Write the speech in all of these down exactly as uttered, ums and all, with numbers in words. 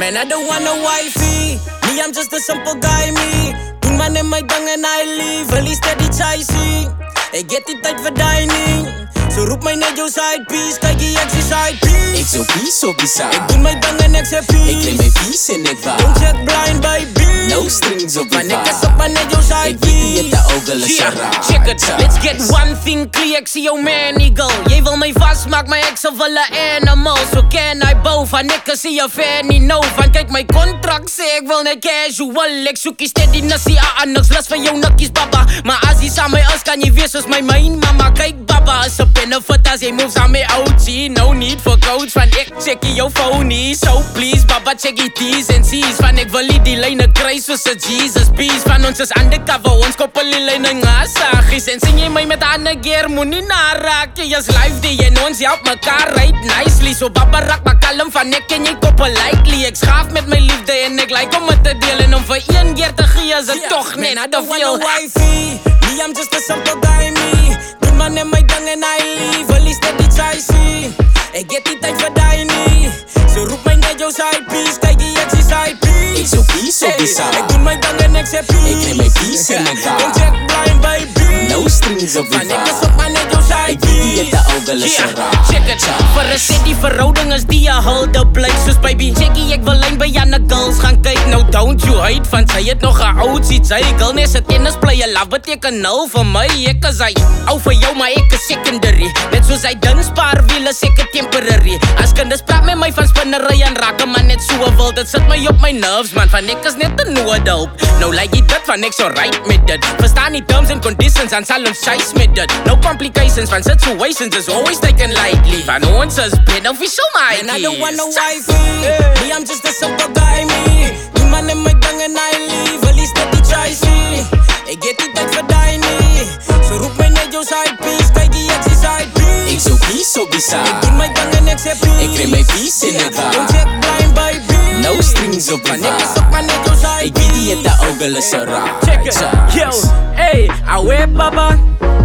Man, I don't want a wifey. Me, I'm just a simple guy, me. Doe man in mijn dang en I leave. Verlies steady chicey. Ik get die tijd voor dining. Zo roep mij net jouw side piece. Kijk die ex is side piece. Ik zo piece op bizar. Ik doe mijn dang en ex heb peace. Ik claim mijn peace en ik waar. Don't check blind baby. No strings op Maar die niggas vaar. op maar net jouw side Ik weet niet piece. het de ogen is Yeah, raar. check it, let's get one thing clear. Ik zie jou man eagle. Jij wil mij vastmaak, maar ik zal vullen animals. So can I both? Van niggas zie je ver niet no. Van kijk mijn contract, zeg ik wil net casual. Ik zoek je steady nasi aan, niks last van jou nakkies baba. Maar als je samen is, kan je weer zoals mijn main mama. Kijk baba, is een benefit als je moves aan mijn O G. No need for coach, van ik check je jouw phone. So please baba, check je T's en C's. Van ik wil die lijnen kruis soos een Jesus peace. Van ons is undercover, ons koppel die lijnen ngasagies. En sing jy my met ander gear, moenie naraak. Jy is live die en ons help mekaar right nicely. So baba rak maar kalm van ek en jy koppel likely. Ek schaaf met my liefde en ek like om het te deel. En om vir een keer te gee is het toch net Man, I te don't want veel. a wifey. Me, I'm just a simple guy, me. Doe man in mijn dang en I leave. Verlies steady chicey. Ik get die tijd voor dining. Zo roep mij net jouw side piece. Kijk die ex is side piece. Ik zo piece op bizar. Ik doe mijn dang en ex heb peace. Ik claim mijn peace en ik waar. Don't check blind baby. No strings op Van die niggas vaar. op maar net jouw side Ik weet niet het piece. de ogen is Yeah, raar. check it. Voor een city verhouding is die je hold up like. Soos baby Jackie, ik wil lijn bij Anna girls gaan kijken. Nou don't you hate van zij het nog een oud ziet. Zij ik wil net zijn tennis player, love beteken nul voor mij. Ik is hij, ou voor jou maar ik is secondary. Net zoals hij dan spaarwielen, zeker temporary. Als kinders praat met mij van spinnery en raken maar net zo wild. Het zit mij op mijn nerves man, van ik is net een nieuwe dope. Nou like je dat van ik zo right met dit. Verstaan die terms and conditions en zal ons chase met dit. No complications van situations is always taken lightly. Van ons is beneficial my And I don't want no wifey. Me, I'm just a simple guy, me. Doe man in mijn dang en I leave. Verlies steady chicey. Ik get die tijd voor dining. Zo roep mij net jouw side piece. Kijk die ex is side piece. Ik zo piece op bizar. Ik doe mijn dang en ex heb peace. Ik claim mijn peace en ik waar. Don't check blind baby. No strings op die Van niggas vaar. op maar net jouw side Ik weet niet het de ogen is raar. Check it, yo, hey, I wear baba.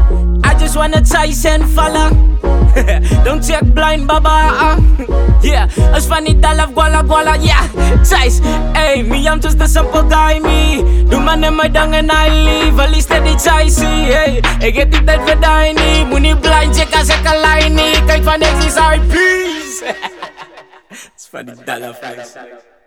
I just wanna chase and follow. Don't check blind baba. Uh. Yeah, as funny dalaf guala guala. Yeah, chase. Hey, me I'm just a simple guy. Me, do man in my dang and I leave. At least steady chasey. Hey, ik get die tijd voor dining. Moenie blind check als ik een line. Kijk van niks is hard peace. It's funny dalaf.